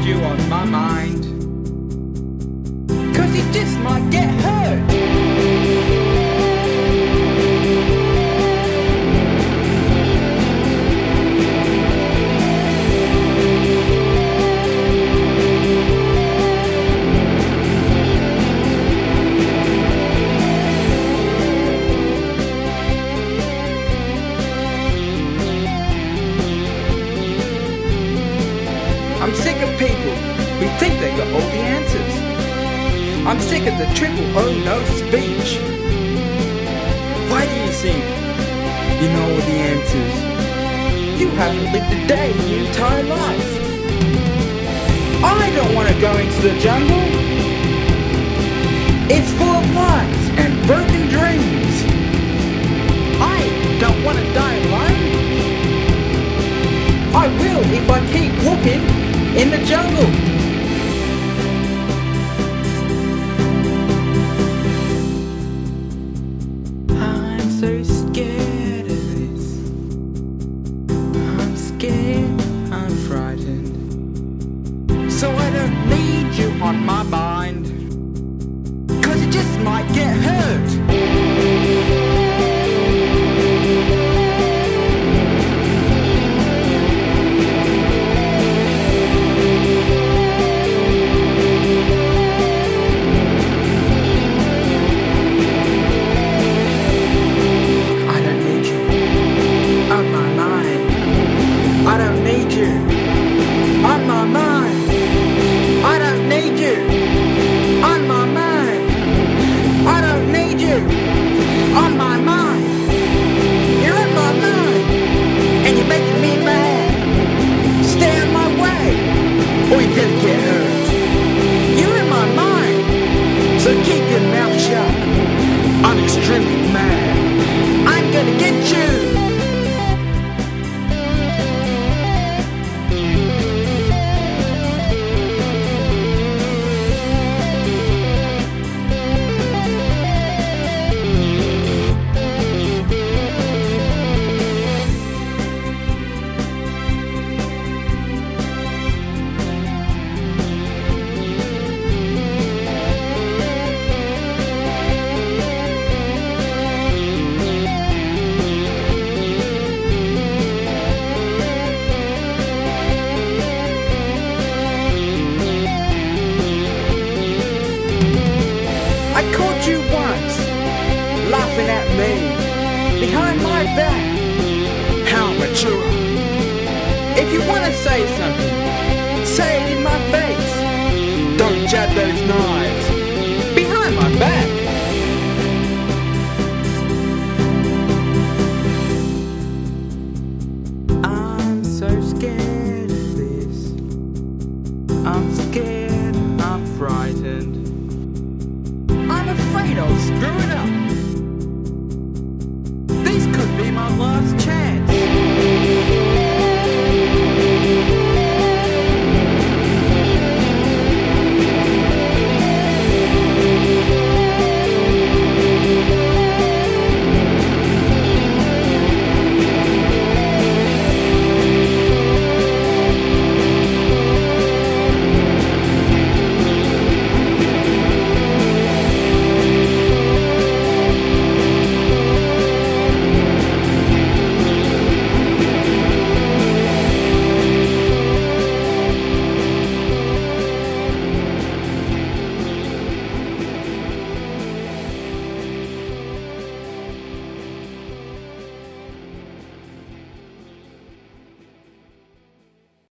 you on my mind, 'cause you just might get hurt. I'm sick of people who think they got all the answers. I'm sick of the triple oh no speech. Why do you think you know all the answers? You haven't lived a day in your entire life. I don't want to go into the jungle. It's full of lies and broken dreams. I don't want to die alone. I will if I keep looking in the jungle. I'm so scared of this. I'm scared, I'm frightened. So I don't need you on my mind, 'cause you just might get hurt. Or you're gonna get hurt. You're in my mind, so keep your mouth shut. I'm extremely mad. I'm gonna get you. I caught you once, laughing at me, behind my back. How mature. If you want to say something, say it in my face. Don't jab those knives behind my back. I'm so scared of this. I'm scared, I'm frightened. I'm afraid I'll screw it up. This could be my last chance.